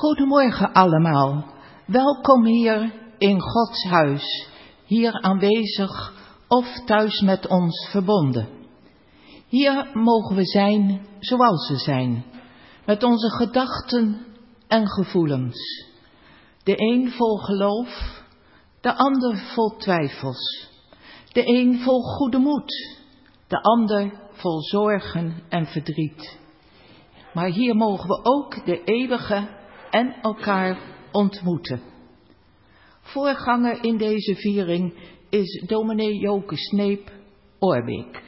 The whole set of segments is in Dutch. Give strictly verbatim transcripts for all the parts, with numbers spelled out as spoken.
Goedemorgen allemaal. Welkom hier in Gods huis, hier aanwezig of thuis met ons verbonden. Hier mogen we zijn zoals we zijn, met onze gedachten en gevoelens. De een vol geloof, de ander vol twijfels. De een vol goede moed, de ander vol zorgen en verdriet. Maar hier mogen we ook de eeuwige en elkaar ontmoeten. Voorganger in deze viering is dominee Joke Sneep, Oorbeek.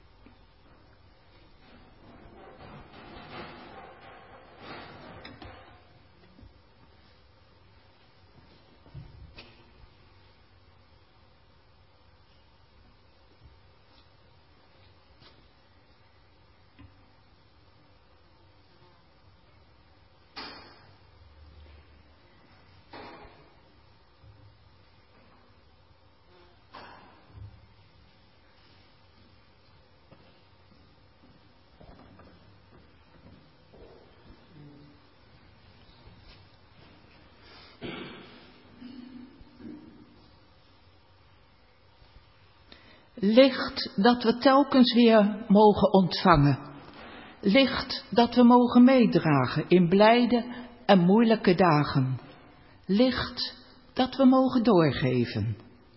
Licht dat we telkens weer mogen ontvangen. Licht dat we mogen meedragen in blijde en moeilijke dagen. Licht dat we mogen doorgeven.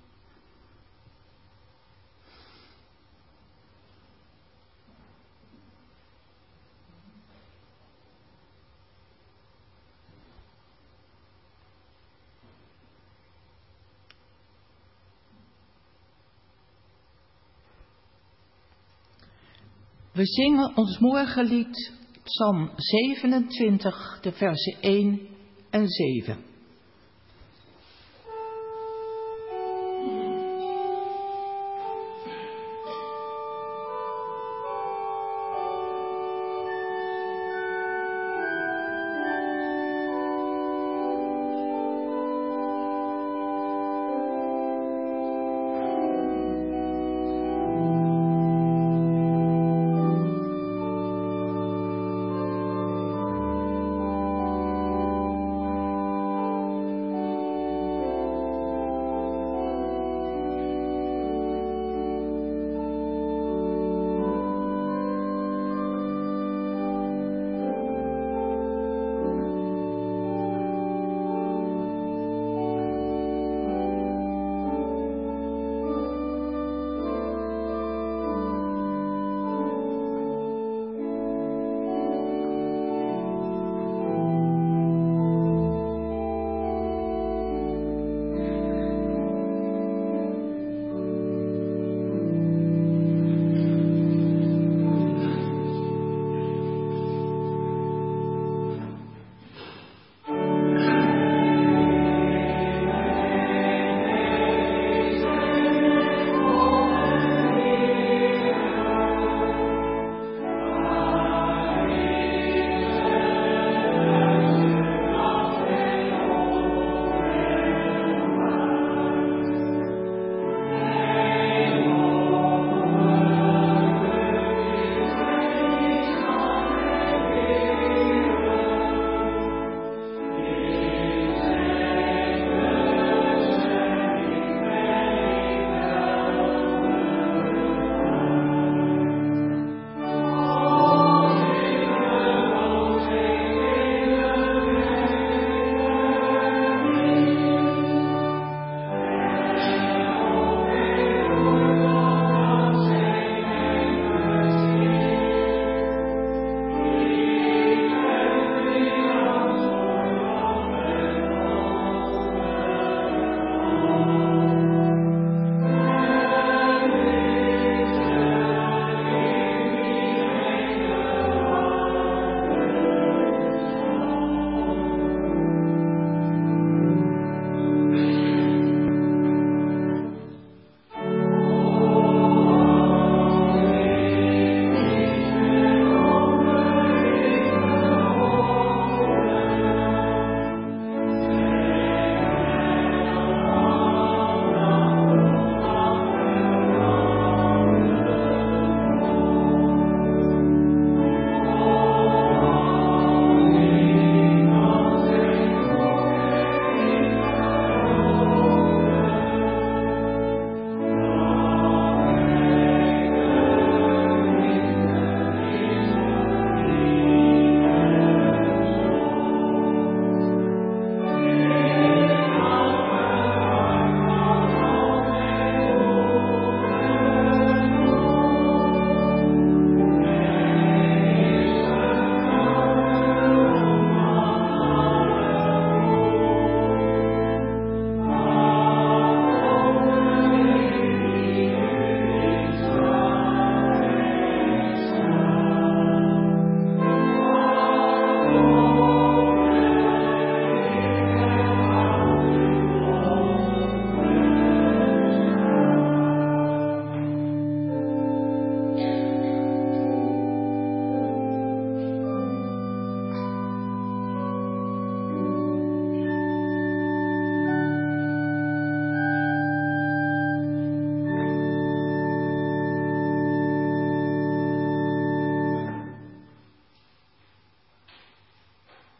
We zingen ons morgenlied, Psalm zevenentwintig, de versen één en zeven.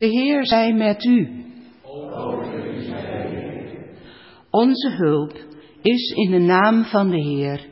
De Heer zij met u. Onze hulp is in de naam van de Heer.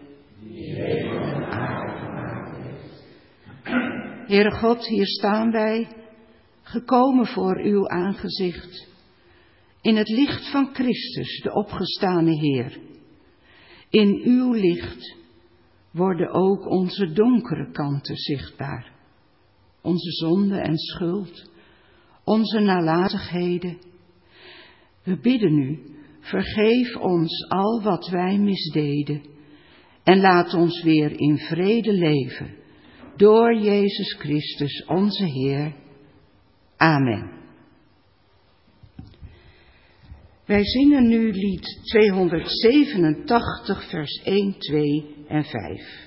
Heere God, hier staan wij, gekomen voor uw aangezicht, in het licht van Christus, de opgestane Heer. In uw licht worden ook onze donkere kanten zichtbaar. Onze zonde en schuld, onze nalatigheden. We bidden u, vergeef ons al wat wij misdeden en laat ons weer in vrede leven. Door Jezus Christus, onze Heer. Amen. Wij zingen nu lied tweehonderdzevenentachtig, vers één, twee en vijf.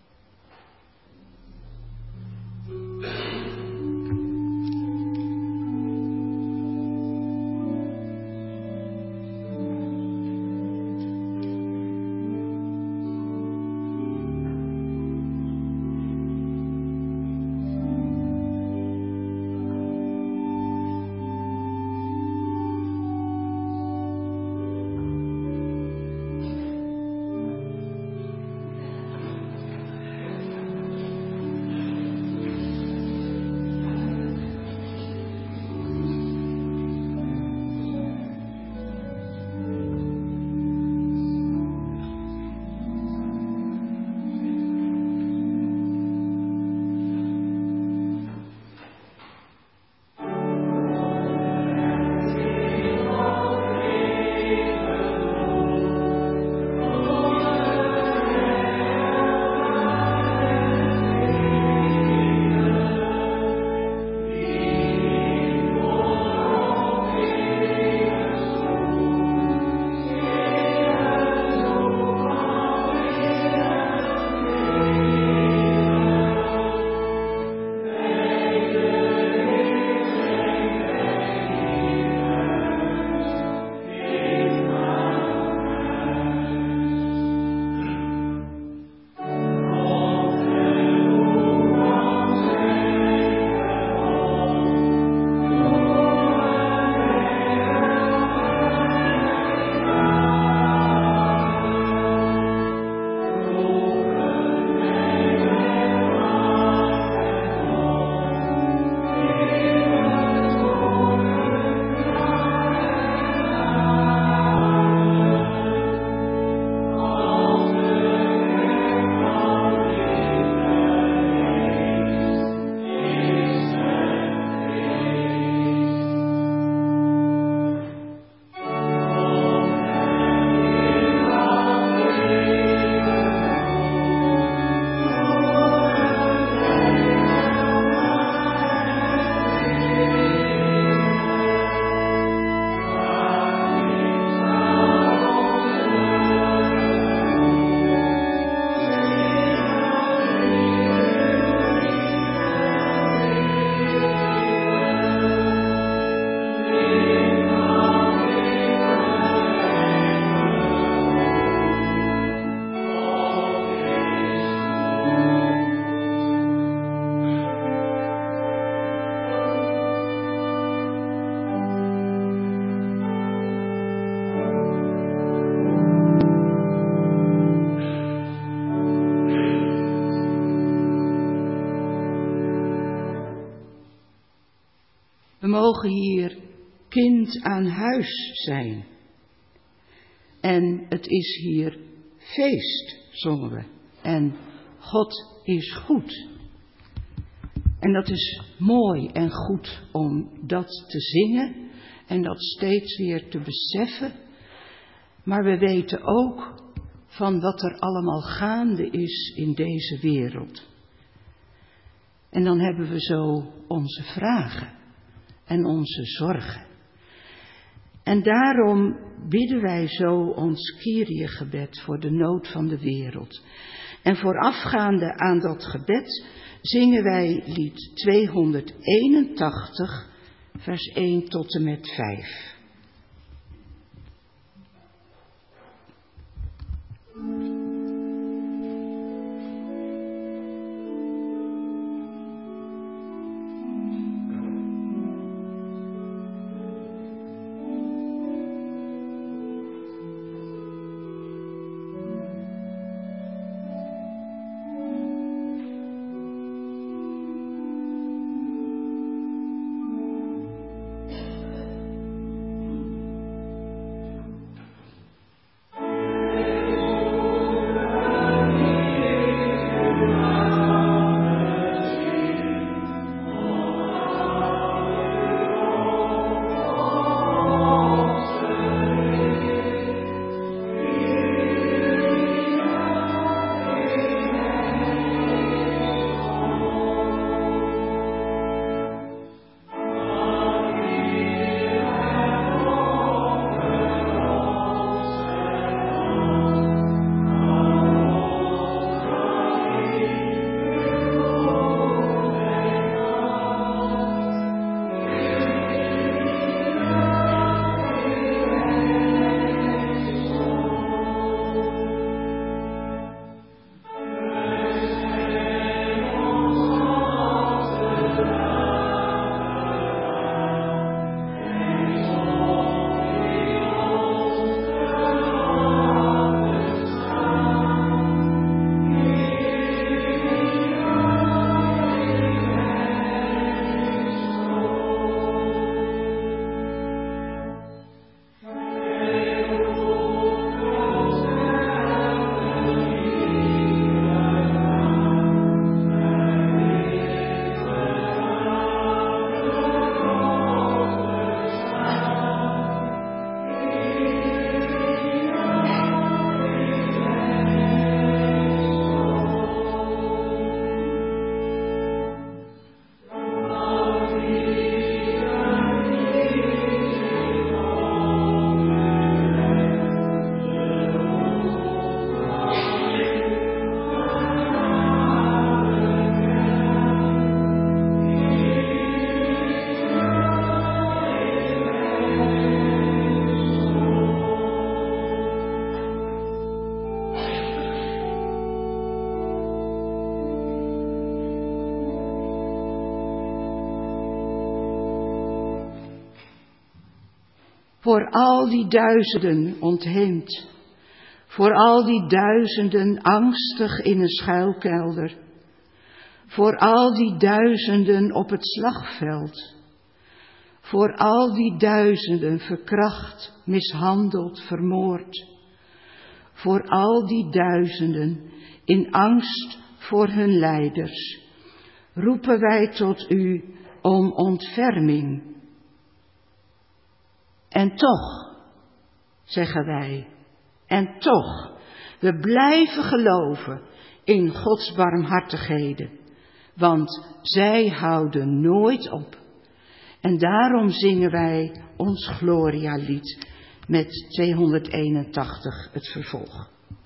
We mogen hier kind aan huis zijn. En het is hier feest, zongen we. En God is goed. En dat is mooi en goed om dat te zingen en dat steeds weer te beseffen. Maar we weten ook van wat er allemaal gaande is in deze wereld. En dan hebben we zo onze vragen en onze zorgen. En daarom bidden wij zo ons Kyrie-gebed voor de nood van de wereld. En voorafgaande aan dat gebed zingen wij lied tweehonderdeenentachtig, vers één tot en met vijf. Voor al die duizenden ontheemd, voor al die duizenden angstig in een schuilkelder, voor al die duizenden op het slagveld, voor al die duizenden verkracht, mishandeld, vermoord, voor al die duizenden in angst voor hun leiders, roepen wij tot u om ontferming. En toch, zeggen wij, en toch, we blijven geloven in Gods barmhartigheden, want zij houden nooit op. En daarom zingen wij ons Gloria-lied met tweehonderdeenentachtig het vervolg.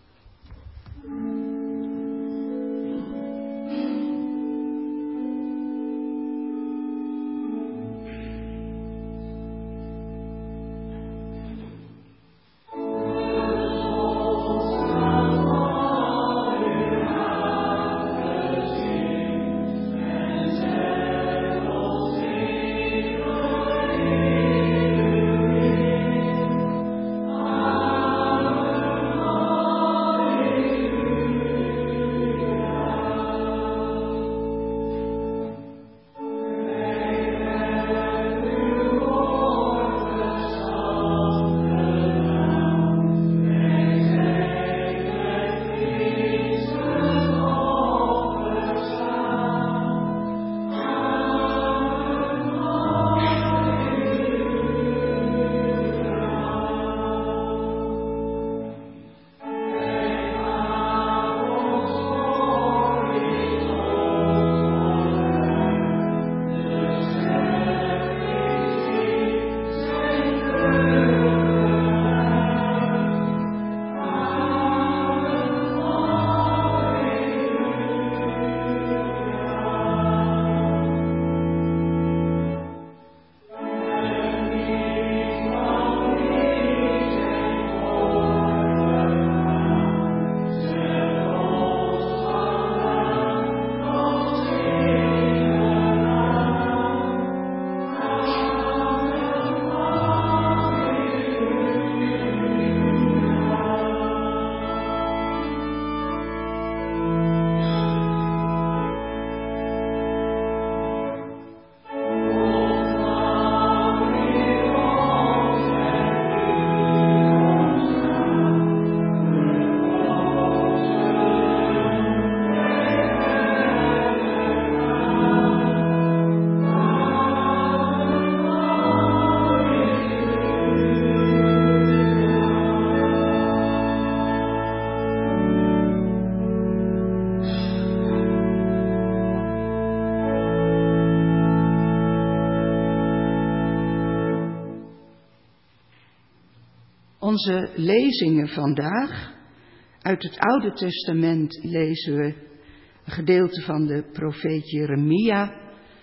Onze lezingen vandaag, uit het Oude Testament lezen we een gedeelte van de profeet Jeremia.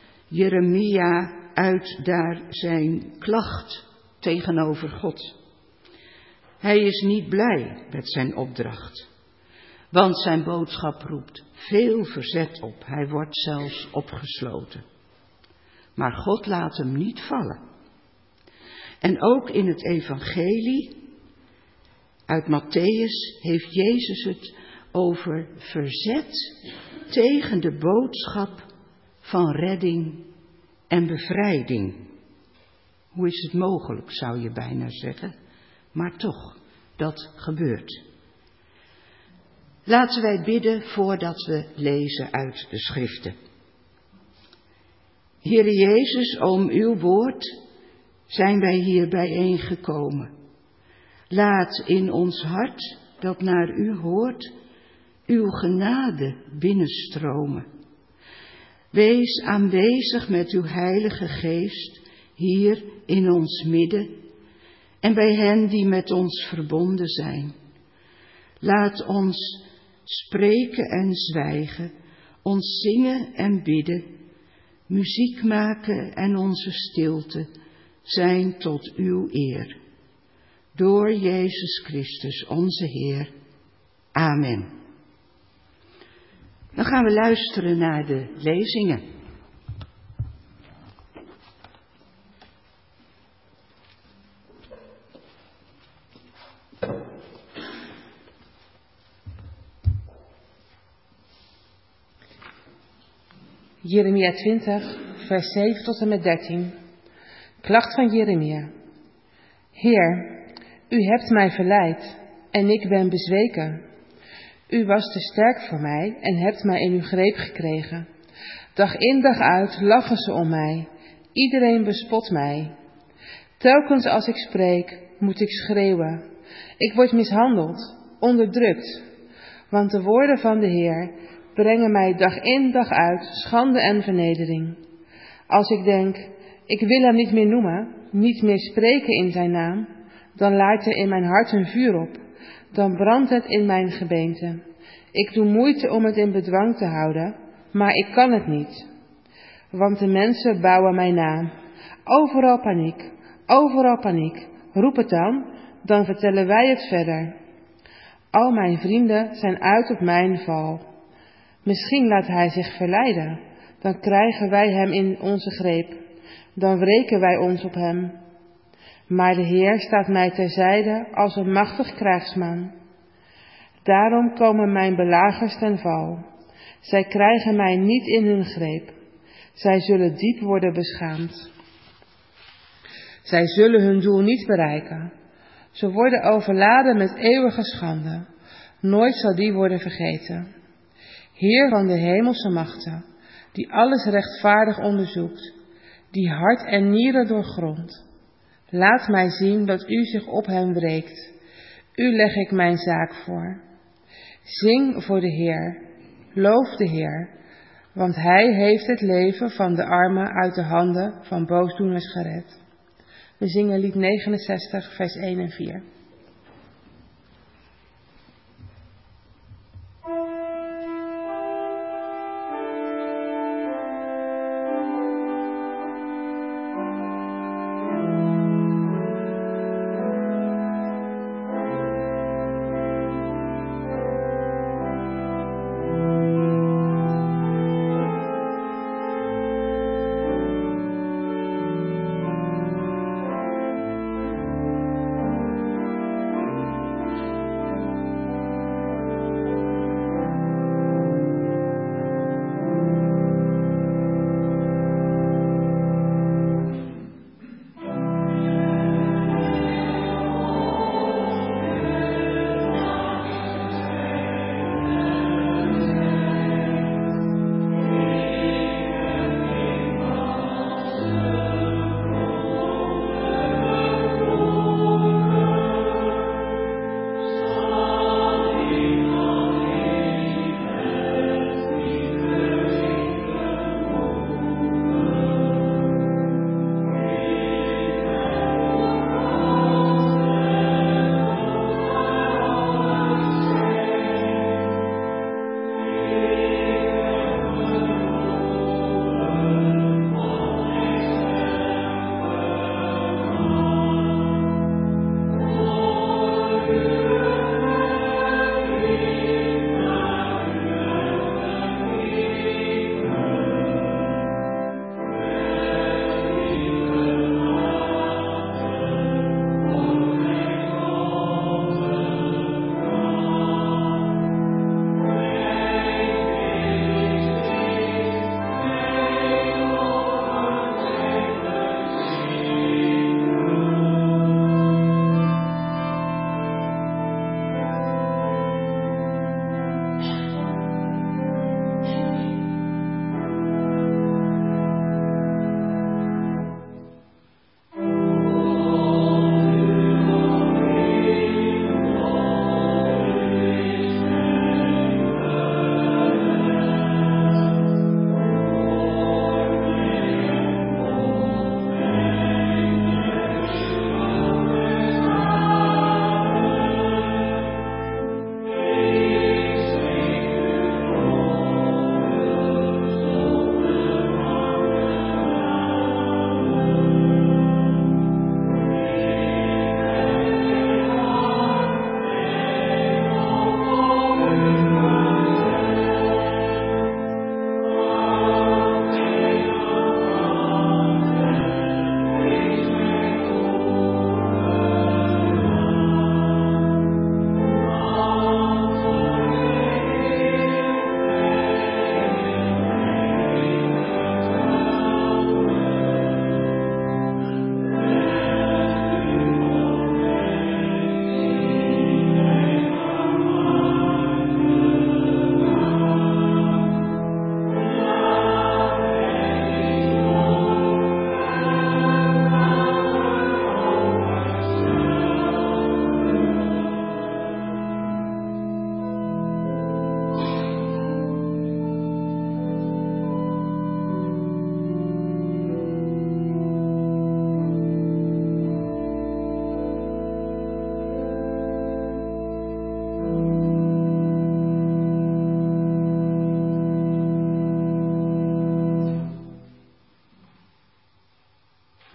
Jeremia uit daar zijn klacht tegenover God. Hij is niet blij met zijn opdracht, want zijn boodschap roept veel verzet op. Hij wordt zelfs opgesloten. Maar God laat hem niet vallen. En ook in het evangelie uit Mattheüs heeft Jezus het over verzet tegen de boodschap van redding en bevrijding. Hoe is het mogelijk, zou je bijna zeggen, maar toch, dat gebeurt. Laten wij bidden voordat we lezen uit de schriften. Heere Jezus, om uw woord zijn wij hier bijeengekomen. Laat in ons hart, dat naar u hoort, uw genade binnenstromen. Wees aanwezig met uw Heilige Geest hier in ons midden en bij hen die met ons verbonden zijn. Laat ons spreken en zwijgen, ons zingen en bidden, muziek maken en onze stilte zijn tot uw eer. Door Jezus Christus, onze Heer. Amen. Dan gaan we luisteren naar de lezingen. Jeremia twintig, vers zeven tot en met dertien. Klacht van Jeremia. Heer, u hebt mij verleid en ik ben bezweken. U was te sterk voor mij en hebt mij in uw greep gekregen. Dag in dag uit lachen ze om mij. Iedereen bespot mij. Telkens als ik spreek, moet ik schreeuwen. Ik word mishandeld, onderdrukt. Want de woorden van de Heer brengen mij dag in dag uit schande en vernedering. Als ik denk, ik wil hem niet meer noemen, niet meer spreken in zijn naam, dan laait er in mijn hart een vuur op. Dan brandt het in mijn gebeente. Ik doe moeite om het in bedwang te houden, maar ik kan het niet. Want de mensen bouwen mij na. Overal paniek, overal paniek. Roep het dan, dan vertellen wij het verder. Al mijn vrienden zijn uit op mijn val. Misschien laat hij zich verleiden. Dan krijgen wij hem in onze greep. Dan wreken wij ons op hem. Maar de Heer staat mij terzijde als een machtig krijgsman. Daarom komen mijn belagers ten val. Zij krijgen mij niet in hun greep. Zij zullen diep worden beschaamd. Zij zullen hun doel niet bereiken. Ze worden overladen met eeuwige schande. Nooit zal die worden vergeten. Heer van de hemelse machten, die alles rechtvaardig onderzoekt, die hart en nieren doorgrondt. Laat mij zien dat u zich op hem wreekt. U leg ik mijn zaak voor. Zing voor de Heer, loof de Heer, want hij heeft het leven van de armen uit de handen van boosdoeners gered. We zingen lied negenenzestig, vers één en vier.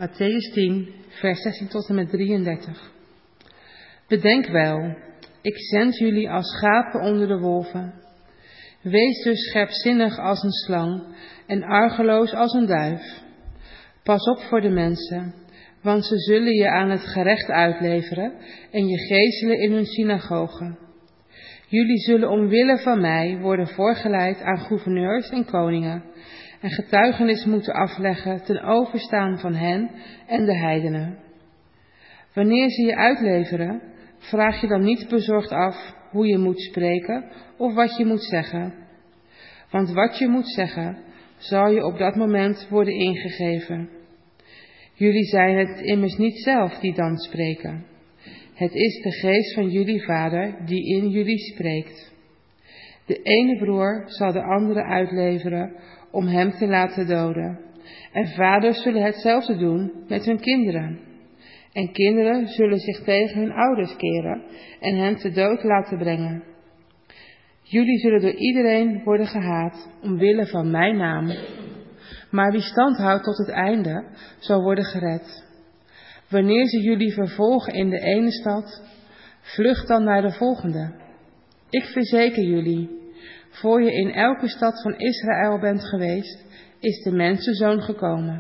Mattheüs tien, vers zestien tot en met drieëndertig. Bedenk wel, ik zend jullie als schapen onder de wolven. Wees dus scherpzinnig als een slang en argeloos als een duif. Pas op voor de mensen, want ze zullen je aan het gerecht uitleveren en je geeselen in hun synagogen. Jullie zullen omwille van mij worden voorgeleid aan gouverneurs en koningen en getuigenis moeten afleggen ten overstaan van hen en de heidenen. Wanneer ze je uitleveren, vraag je dan niet bezorgd af hoe je moet spreken of wat je moet zeggen. Want wat je moet zeggen, zal je op dat moment worden ingegeven. Jullie zijn het immers niet zelf die dan spreken. Het is de geest van jullie Vader die in jullie spreekt. De ene broer zal de andere uitleveren om hem te laten doden. En vaders zullen hetzelfde doen met hun kinderen. En kinderen zullen zich tegen hun ouders keren en hen te dood laten brengen. Jullie zullen door iedereen worden gehaat, omwille van mijn naam. Maar wie stand houdt tot het einde, zal worden gered. Wanneer ze jullie vervolgen in de ene stad, vlucht dan naar de volgende. Ik verzeker jullie, voor je in elke stad van Israël bent geweest, is de mensenzoon gekomen.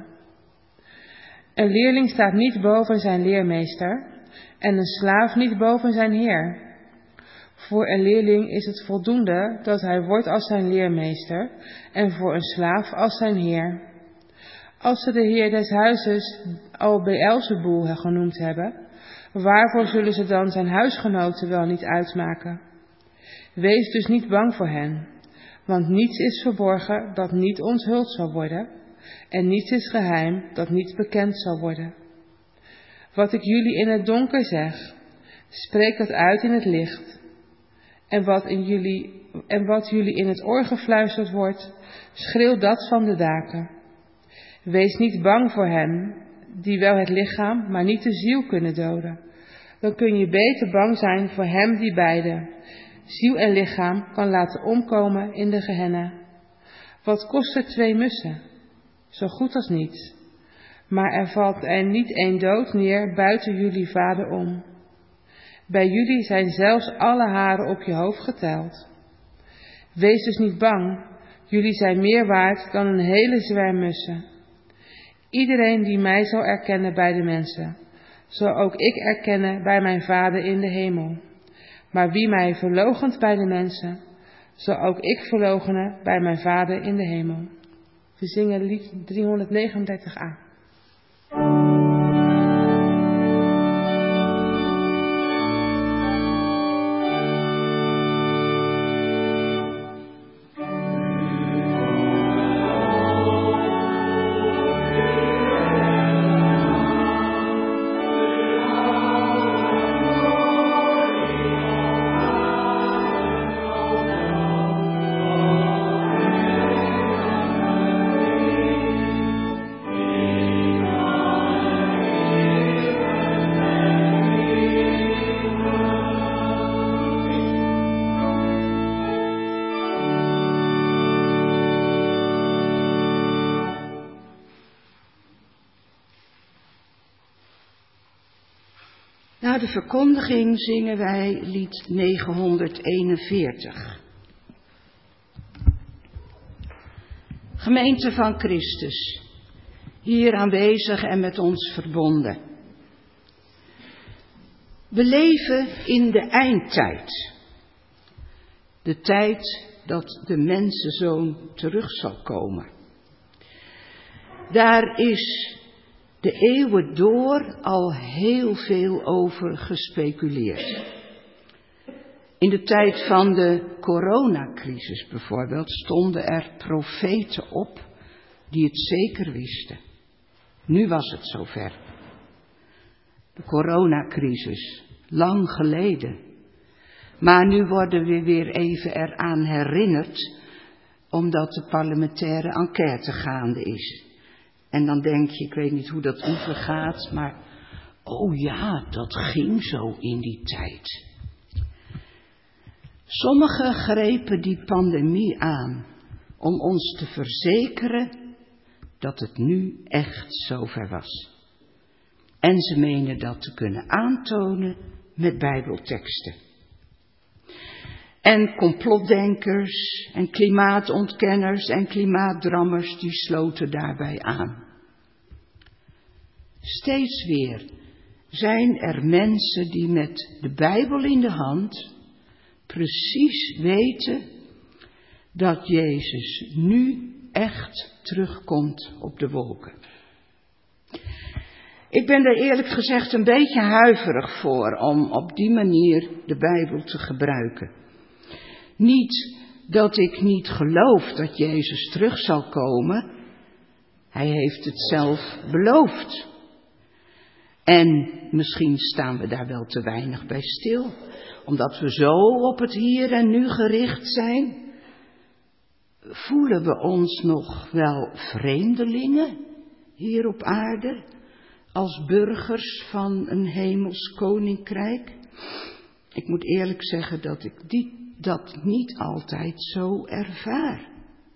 Een leerling staat niet boven zijn leermeester en een slaaf niet boven zijn heer. Voor een leerling is het voldoende dat hij wordt als zijn leermeester en voor een slaaf als zijn heer. Als ze de heer des huizes al Beelzebul genoemd hebben, waarvoor zullen ze dan zijn huisgenoten wel niet uitmaken? Wees dus niet bang voor hen, want niets is verborgen dat niet onthuld zal worden, en niets is geheim dat niet bekend zal worden. Wat ik jullie in het donker zeg, spreek dat uit in het licht. En wat, in jullie, en wat jullie in het oor gefluisterd wordt, schreeuw dat van de daken. Wees niet bang voor hen, die wel het lichaam, maar niet de ziel kunnen doden. Dan kun je beter bang zijn voor hem die beide, ziel en lichaam, kan laten omkomen in de Gehenna. Wat kost er twee mussen? Zo goed als niets. Maar er valt er niet één dood neer buiten jullie Vader om. Bij jullie zijn zelfs alle haren op je hoofd geteld. Wees dus niet bang, jullie zijn meer waard dan een hele zwerm mussen. Iedereen die mij zal erkennen bij de mensen, zal ook ik erkennen bij mijn Vader in de hemel. Maar wie mij verloochent bij de mensen, zal ook ik verloochenen bij mijn Vader in de hemel. We zingen lied driehonderdnegenendertig a. Na de verkondiging zingen wij lied negenhonderdeenenveertig. Gemeente van Christus, hier aanwezig en met ons verbonden. We leven in de eindtijd. De tijd dat de mensenzoon terug zal komen. Daar is de eeuwen door al heel veel over gespeculeerd. In de tijd van de coronacrisis bijvoorbeeld stonden er profeten op die het zeker wisten. Nu was het zover. De coronacrisis, lang geleden. Maar nu worden we weer even eraan herinnerd, omdat de parlementaire enquête gaande is. En dan denk je, ik weet niet hoe dat u vergaat, maar oh ja, dat ging zo in die tijd. Sommigen grepen die pandemie aan om ons te verzekeren dat het nu echt zover was. En ze menen dat te kunnen aantonen met Bijbelteksten. En complotdenkers en klimaatontkenners en klimaatdrammers die sloten daarbij aan. Steeds weer zijn er mensen die met de Bijbel in de hand precies weten dat Jezus nu echt terugkomt op de wolken. Ik ben er eerlijk gezegd een beetje huiverig voor om op die manier de Bijbel te gebruiken. Niet dat ik niet geloof dat Jezus terug zal komen. Hij heeft het zelf beloofd. En misschien staan we daar wel te weinig bij stil, omdat we zo op het hier en nu gericht zijn. Voelen we ons nog wel vreemdelingen hier op aarde, als burgers van een hemels koninkrijk? Ik moet eerlijk zeggen dat ik die, dat niet altijd zo ervaar.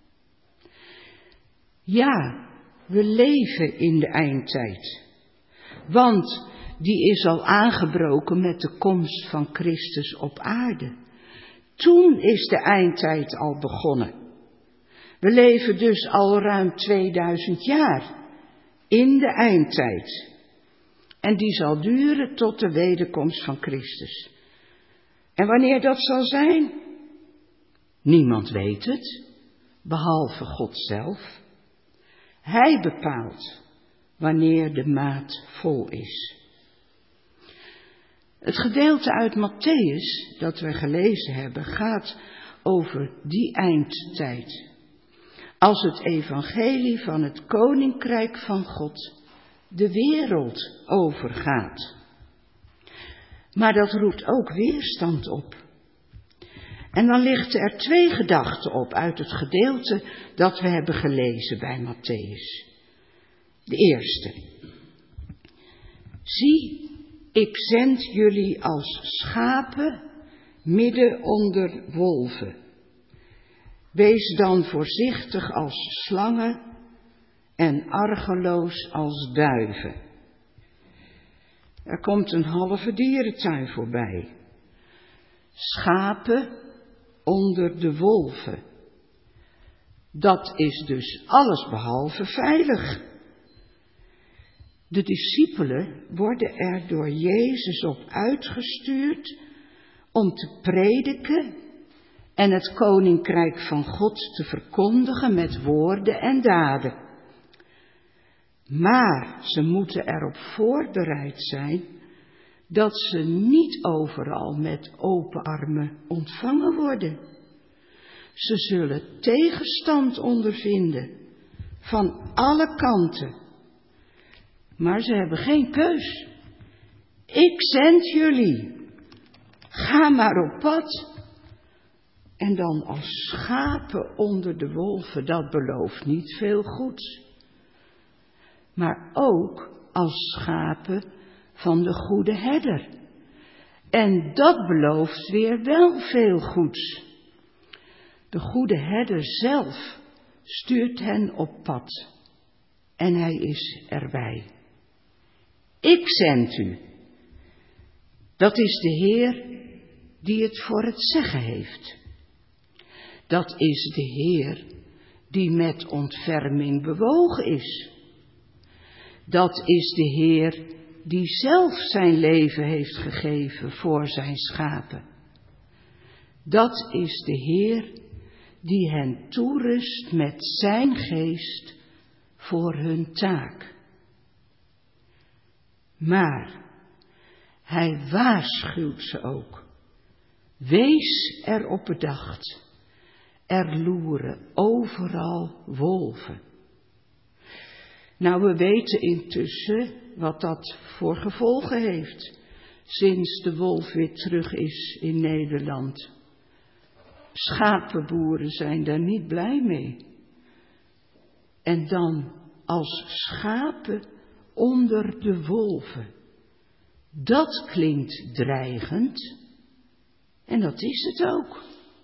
Ja, we leven in de eindtijd. Want die is al aangebroken met de komst van Christus op aarde. Toen is de eindtijd al begonnen. We leven dus al ruim tweeduizend jaar in de eindtijd. En die zal duren tot de wederkomst van Christus. En wanneer dat zal zijn? Niemand weet het, behalve God zelf. Hij bepaalt wanneer de maat vol is. Het gedeelte uit Mattheüs dat we gelezen hebben gaat over die eindtijd. Als het evangelie van het koninkrijk van God de wereld overgaat. Maar dat roept ook weerstand op. En dan lichten er twee gedachten op uit het gedeelte dat we hebben gelezen bij Mattheüs. De eerste. Zie, ik zend jullie als schapen midden onder wolven. Wees dan voorzichtig als slangen en argeloos als duiven. Er komt een halve dierentuin voorbij. Schapen onder de wolven. Dat is dus allesbehalve veilig. De discipelen worden er door Jezus op uitgestuurd om te prediken en het koninkrijk van God te verkondigen met woorden en daden. Maar ze moeten erop voorbereid zijn dat ze niet overal met open armen ontvangen worden. Ze zullen tegenstand ondervinden van alle kanten. Maar ze hebben geen keus. Ik zend jullie. Ga maar op pad. En dan als schapen onder de wolven, dat belooft niet veel goeds. Maar ook als schapen van de goede herder. En dat belooft weer wel veel goeds. De goede herder zelf stuurt hen op pad. En hij is erbij. Ik zend u. Dat is de Heer die het voor het zeggen heeft. Dat is de Heer die met ontferming bewogen is. Dat is de Heer die zelf zijn leven heeft gegeven voor zijn schapen. Dat is de Heer die hen toerust met zijn geest voor hun taak. Maar hij waarschuwt ze ook. Wees erop bedacht. Er loeren overal wolven. Nou, we weten intussen wat dat voor gevolgen heeft, sinds de wolf weer terug is in Nederland. Schapenboeren zijn daar niet blij mee. En dan als schapen onder de wolven. Dat klinkt dreigend. En dat is het ook.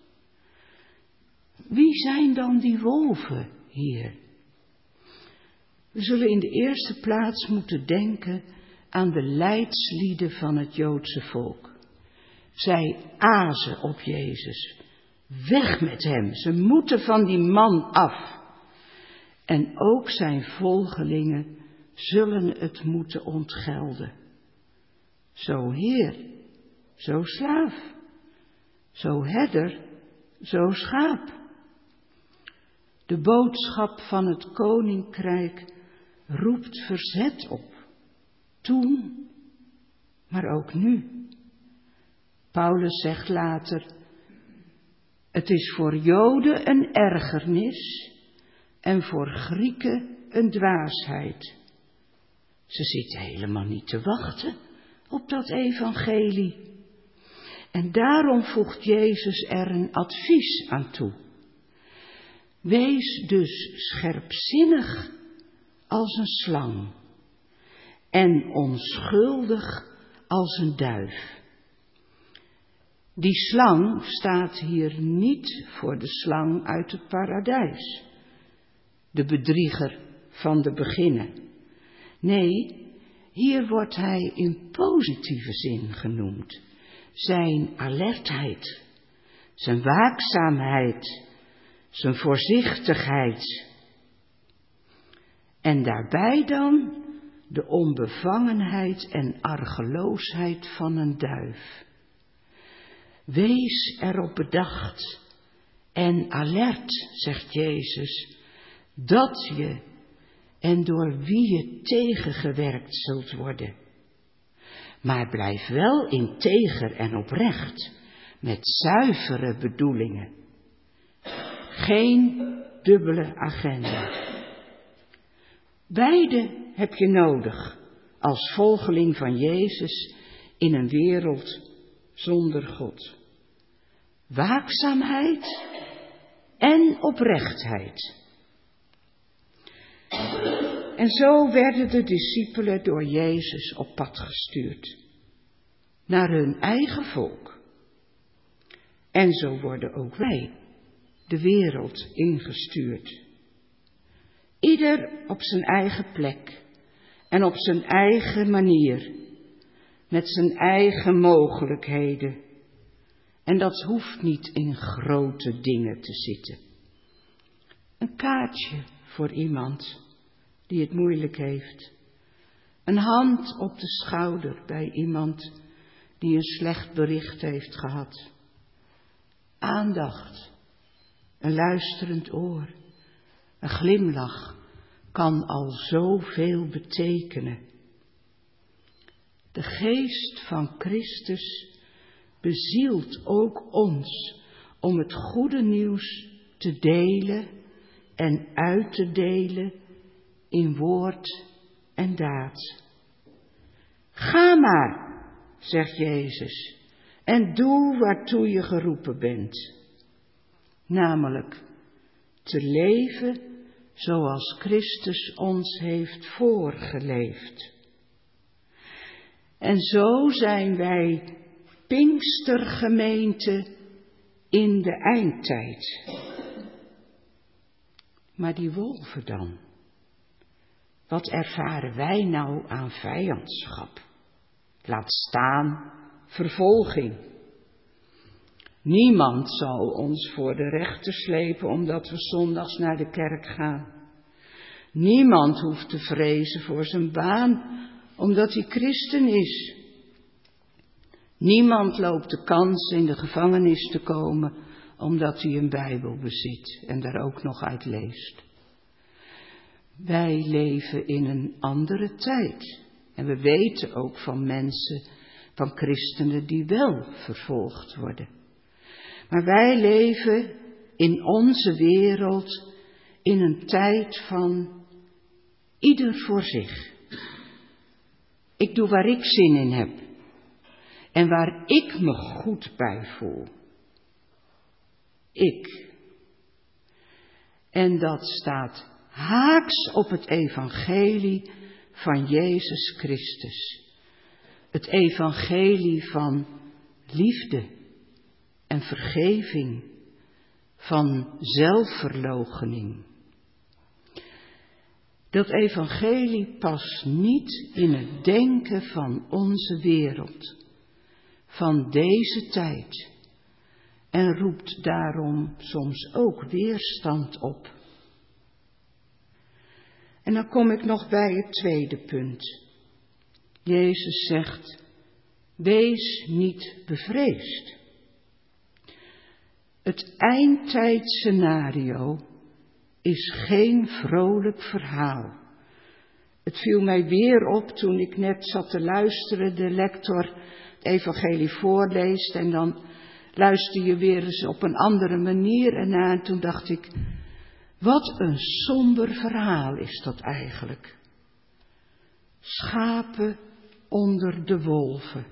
Wie zijn dan die wolven hier? We zullen in de eerste plaats moeten denken aan de leidslieden van het Joodse volk. Zij azen op Jezus. Weg met hem, ze moeten van die man af. En ook zijn volgelingen zullen het moeten ontgelden. Zo heer, zo slaaf, zo herder, zo schaap. De boodschap van het koninkrijk roept verzet op. Toen, maar ook nu. Paulus zegt later, het is voor Joden een ergernis en voor Grieken een dwaasheid. Ze zitten helemaal niet te wachten op dat evangelie. En daarom voegt Jezus er een advies aan toe. Wees dus scherpzinnig als een slang en onschuldig als een duif. Die slang staat hier niet voor de slang uit het paradijs, de bedrieger van de beginnen. Nee, hier wordt hij in positieve zin genoemd. Zijn alertheid, zijn waakzaamheid, zijn voorzichtigheid. En daarbij dan de onbevangenheid en argeloosheid van een duif. Wees erop bedacht en alert, zegt Jezus, dat je en door wie je tegengewerkt zult worden. Maar blijf wel integer en oprecht, met zuivere bedoelingen. Geen dubbele agenda. Beide heb je nodig als volgeling van Jezus in een wereld zonder God. Waakzaamheid en oprechtheid. En zo werden de discipelen door Jezus op pad gestuurd. Naar hun eigen volk. En zo worden ook wij de wereld ingestuurd. Ieder op zijn eigen plek en op zijn eigen manier. Met zijn eigen mogelijkheden. En dat hoeft niet in grote dingen te zitten. Een kaartje voor iemand die het moeilijk heeft. Een hand op de schouder bij iemand die een slecht bericht heeft gehad. Aandacht, een luisterend oor, een glimlach kan al zoveel betekenen. De geest van Christus bezielt ook ons om het goede nieuws te delen en uit te delen in woord en daad. Ga maar, zegt Jezus, en doe waartoe je geroepen bent. Namelijk te leven zoals Christus ons heeft voorgeleefd. En zo zijn wij Pinkstergemeente in de eindtijd. Maar die wolven dan? Wat ervaren wij nou aan vijandschap? Laat staan vervolging. Niemand zal ons voor de rechter slepen omdat we zondags naar de kerk gaan. Niemand hoeft te vrezen voor zijn baan omdat hij christen is. Niemand loopt de kans in de gevangenis te komen omdat hij een Bijbel bezit en daar ook nog uit leest. Wij leven in een andere tijd en we weten ook van mensen, van christenen die wel vervolgd worden. Maar wij leven in onze wereld in een tijd van ieder voor zich. Ik doe waar ik zin in heb en waar ik me goed bij voel. Ik. En dat staat haaks op het evangelie van Jezus Christus. Het evangelie van liefde en vergeving, van zelfverloochening. Dat evangelie past niet in het denken van onze wereld, van deze tijd, en roept daarom soms ook weerstand op. En dan kom ik nog bij het tweede punt. Jezus zegt, wees niet bevreesd. Het eindtijdscenario is geen vrolijk verhaal. Het viel mij weer op toen ik net zat te luisteren, de lector het evangelie voorleest en dan luister je weer eens op een andere manier ernaar. En toen dacht ik, wat een somber verhaal is dat eigenlijk. Schapen onder de wolven.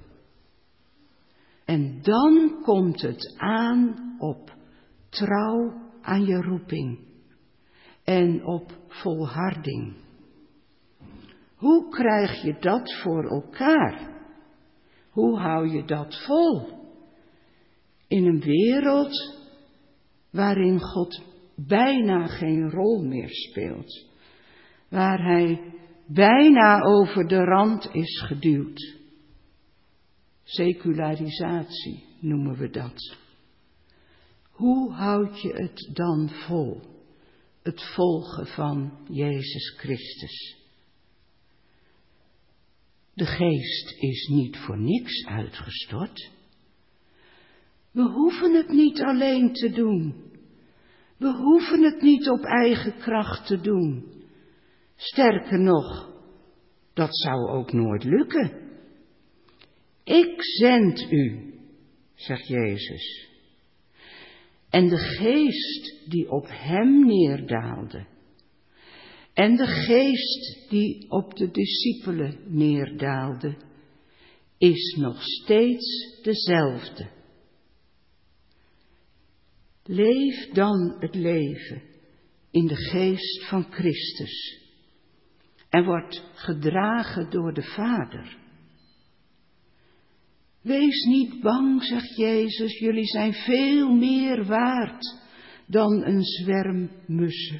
En dan komt het aan op trouw aan je roeping en op volharding. Hoe krijg je dat voor elkaar? Hoe hou je dat vol? In een wereld waarin God bijna geen rol meer speelt, waar Hij bijna over de rand is geduwd. Secularisatie noemen we dat. Hoe houd je het dan vol, het volgen van Jezus Christus? De Geest is niet voor niks uitgestort. We hoeven het niet alleen te doen. We hoeven het niet op eigen kracht te doen. Sterker nog, dat zou ook nooit lukken. Ik zend u, zegt Jezus. En de geest die op hem neerdaalde, en de geest die op de discipelen neerdaalde, is nog steeds dezelfde. Leef dan het leven in de geest van Christus en word gedragen door de Vader. Wees niet bang, zegt Jezus, jullie zijn veel meer waard dan een zwerm mussen.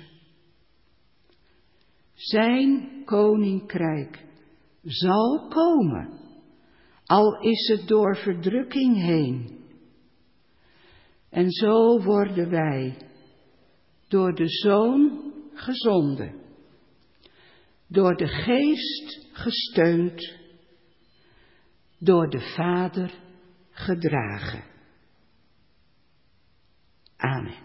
Zijn koninkrijk zal komen, al is het door verdrukking heen. En zo worden wij door de Zoon gezonden, door de Geest gesteund, door de Vader gedragen. Amen.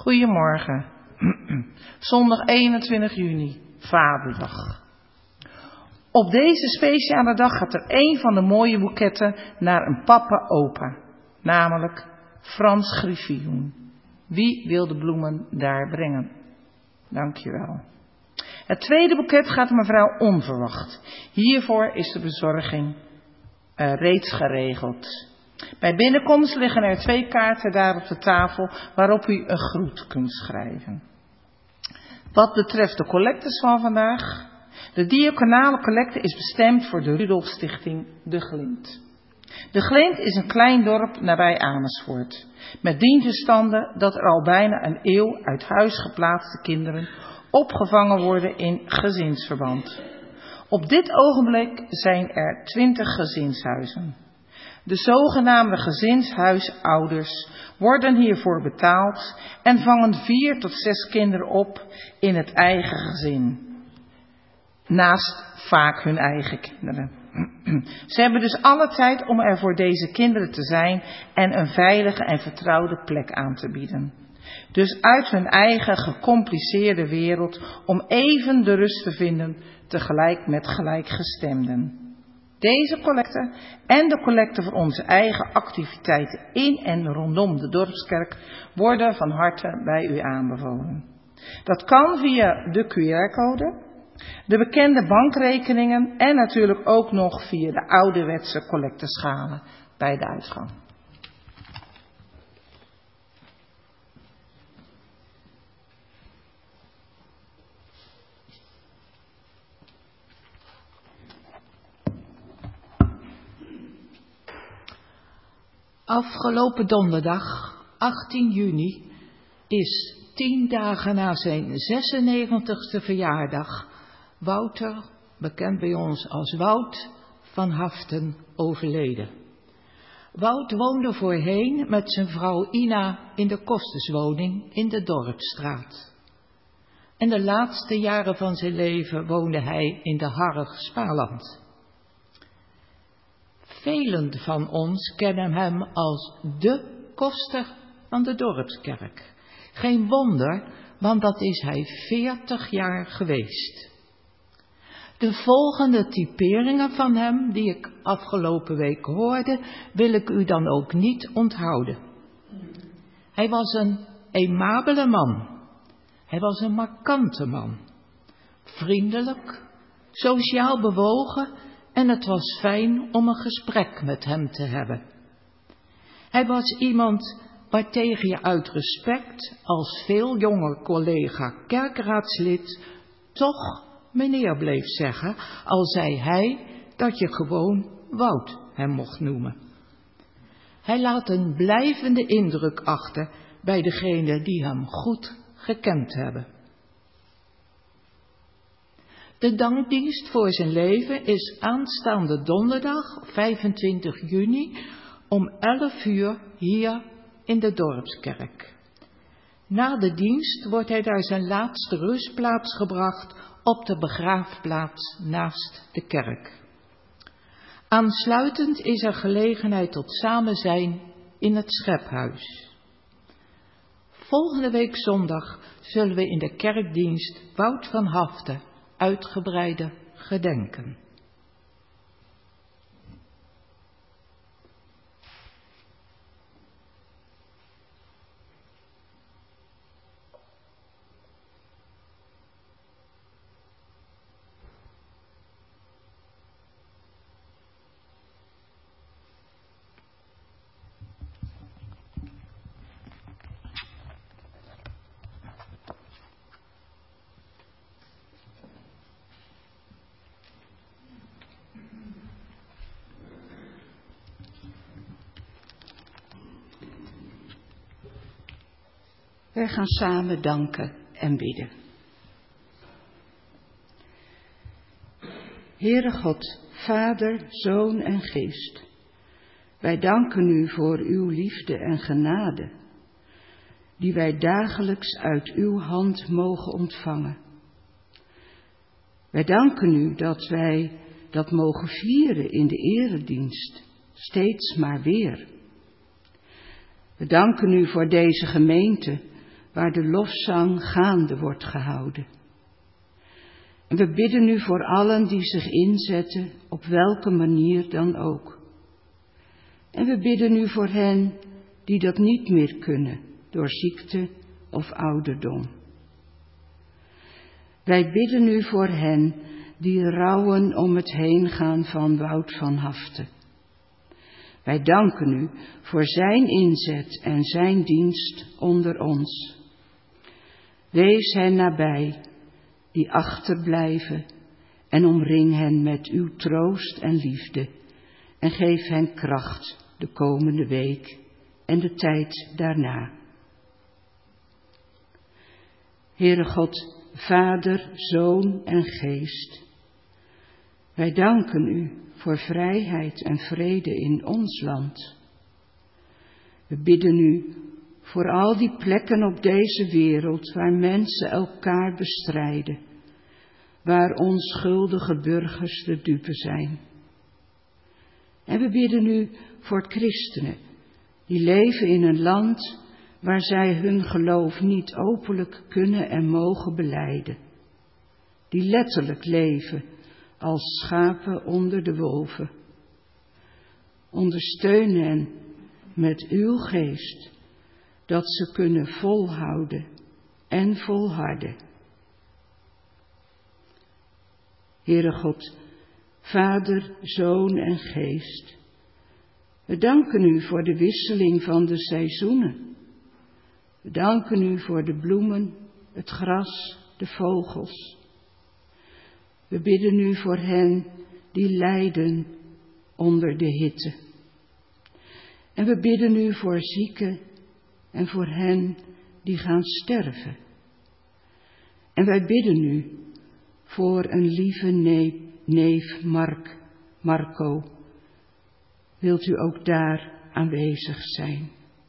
Goedemorgen. Zondag eenentwintig juni, Vaderdag. Op deze speciale dag gaat er een van de mooie boeketten naar een papa-opa, namelijk Frans Griffioen. Wie wil de bloemen daar brengen? Dankjewel. Het tweede boeket gaat mevrouw Onverwacht. Hiervoor is de bezorging uh, reeds geregeld. Bij binnenkomst liggen er twee kaarten daar op de tafel waarop u een groet kunt schrijven. Wat betreft de collectes van vandaag. De diaconale collecte is bestemd voor de Rudolf Stichting De Glind. De Glind is een klein dorp nabij Amersfoort. Met dien verstande dat er al bijna een eeuw uit huis geplaatste kinderen opgevangen worden in gezinsverband. Op dit ogenblik zijn er twintig gezinshuizen. De zogenaamde gezinshuisouders worden hiervoor betaald en vangen vier tot zes kinderen op in het eigen gezin. Naast vaak hun eigen kinderen. Ze hebben dus alle tijd om er voor deze kinderen te zijn en een veilige en vertrouwde plek aan te bieden. Dus uit hun eigen gecompliceerde wereld om even de rust te vinden tegelijk met gelijkgestemden. Deze collecte en de collecte voor onze eigen activiteiten in en rondom de dorpskerk worden van harte bij u aanbevolen. Dat kan via de Q R-code, de bekende bankrekeningen en natuurlijk ook nog via de ouderwetse collecteschalen bij de uitgang. Afgelopen donderdag, achttien juni, is tien dagen na zijn zesennegentigste verjaardag Wouter, bekend bij ons als Wout, van Haften, overleden. Wout woonde voorheen met zijn vrouw Ina in de kosterswoning in de Dorpsstraat. En de laatste jaren van zijn leven woonde hij in de Harrig Spaarland. Velen van ons kennen hem als de koster van de dorpskerk. Geen wonder, want dat is hij veertig jaar geweest. De volgende typeringen van hem, die ik afgelopen week hoorde, wil ik u dan ook niet onthouden. Hij was een aimabele man. Hij was een markante man. Vriendelijk, sociaal bewogen en het was fijn om een gesprek met hem te hebben. Hij was iemand waartegen je uit respect als veel jonger collega kerkraadslid toch meneer bleef zeggen, al zei hij dat je gewoon Wout hem mocht noemen. Hij laat een blijvende indruk achter bij degenen die hem goed gekend hebben. De dankdienst voor zijn leven is aanstaande donderdag, vijfentwintig juni, om elf uur hier in de Dorpskerk. Na de dienst wordt hij naar zijn laatste rustplaats gebracht op de begraafplaats naast de kerk. Aansluitend is er gelegenheid tot samenzijn in het schephuis. Volgende week zondag zullen we in de kerkdienst Wout van Haften uitgebreider gedenken. Wij gaan samen danken en bidden. Heere God, Vader, Zoon en Geest, wij danken u voor uw liefde en genade, die wij dagelijks uit uw hand mogen ontvangen. Wij danken u dat wij dat mogen vieren in de eredienst, steeds maar weer. We danken u voor deze gemeente, waar de lofzang gaande wordt gehouden. En we bidden u voor allen die zich inzetten, op welke manier dan ook. En we bidden u voor hen die dat niet meer kunnen, door ziekte of ouderdom. Wij bidden u voor hen die rouwen om het heengaan van Wout van Haften. Wij danken u voor zijn inzet en zijn dienst onder ons. Wees hen nabij die achterblijven en omring hen met uw troost en liefde en geef hen kracht de komende week en de tijd daarna. Heere God, Vader, Zoon en Geest, wij danken u voor vrijheid en vrede in ons land. We bidden u voor al die plekken op deze wereld waar mensen elkaar bestrijden, waar onschuldige burgers de dupe zijn. En we bidden u voor christenen die leven in een land waar zij hun geloof niet openlijk kunnen en mogen belijden, die letterlijk leven als schapen onder de wolven. Ondersteun hen met uw geest, dat ze kunnen volhouden en volharden. Heere God, Vader, Zoon en Geest, we danken u voor de wisseling van de seizoenen. We danken u voor de bloemen, het gras, de vogels. We bidden u voor hen die lijden onder de hitte. En we bidden u voor zieken en voor hen die gaan sterven. En wij bidden u voor een lieve neef Mark, Marco. Wilt u ook daar aanwezig zijn?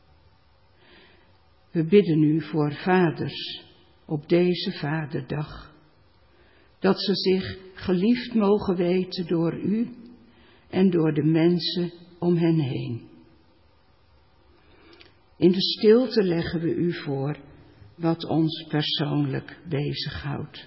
We bidden u voor vaders op deze vaderdag, dat ze zich geliefd mogen weten door u en door de mensen om hen heen. In de stilte leggen we u voor wat ons persoonlijk bezighoudt.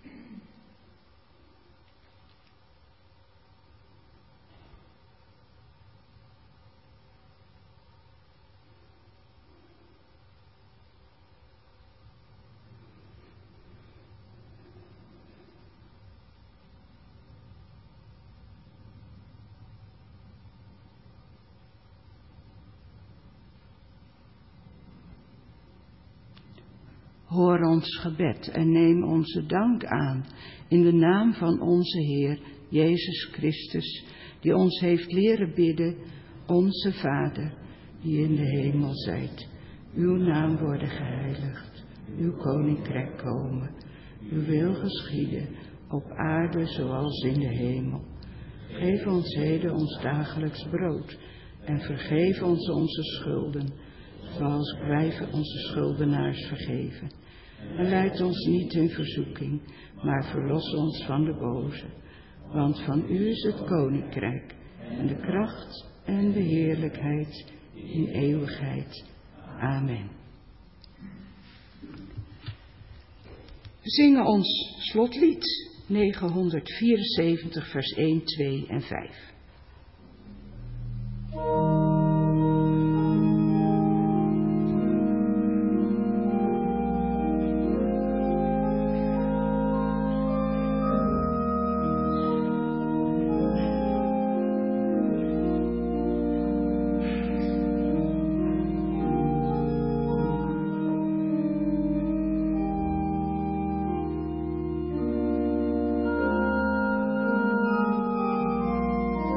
Hoor ons gebed en neem onze dank aan in de naam van onze Heer Jezus Christus, die ons heeft leren bidden, onze Vader, die in de hemel zijt. Uw naam worden geheiligd, uw koninkrijk komen, uw wil geschieden, op aarde zoals in de hemel. Geef ons heden ons dagelijks brood en vergeef ons onze schulden, zoals wij onze schuldenaars vergeven. En leid ons niet in verzoeking, maar verlos ons van de boze. Want van u is het koninkrijk en de kracht en de heerlijkheid in eeuwigheid. Amen. We zingen ons slotlied negenhonderdvierenzeventig vers één, twee en vijf. Thank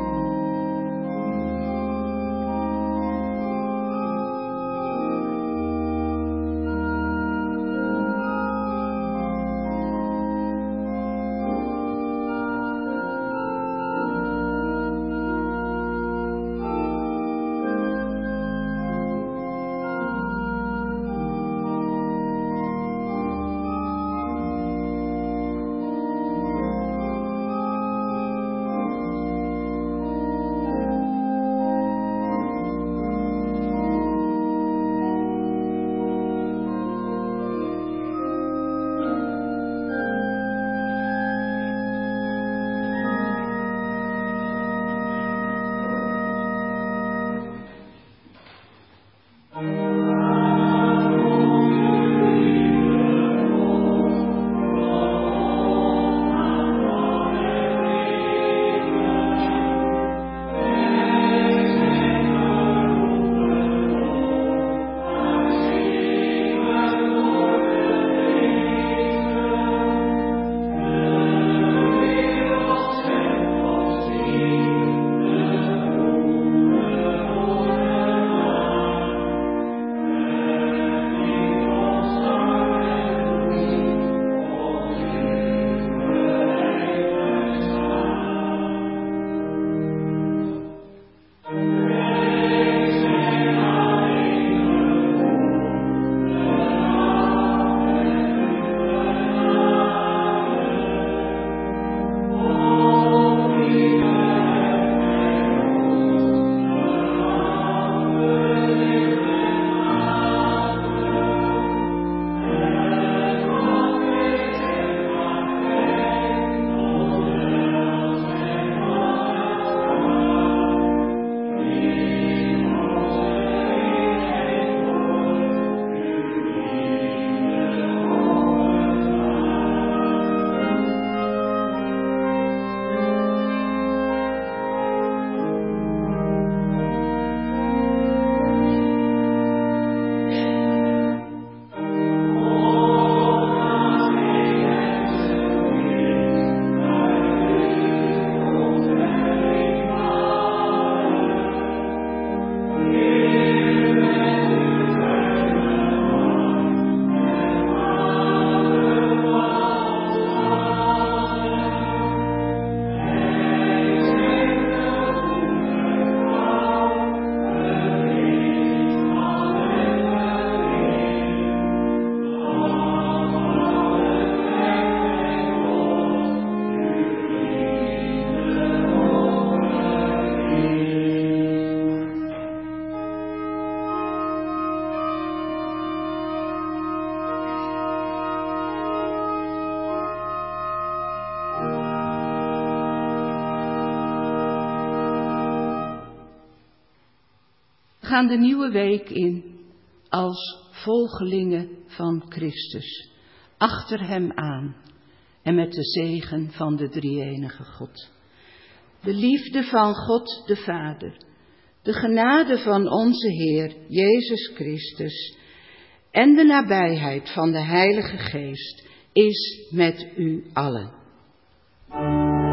gaan de nieuwe week in als volgelingen van Christus, achter hem aan en met de zegen van de drie-enige God. De liefde van God de Vader, de genade van onze Heer Jezus Christus en de nabijheid van de Heilige Geest is met u allen.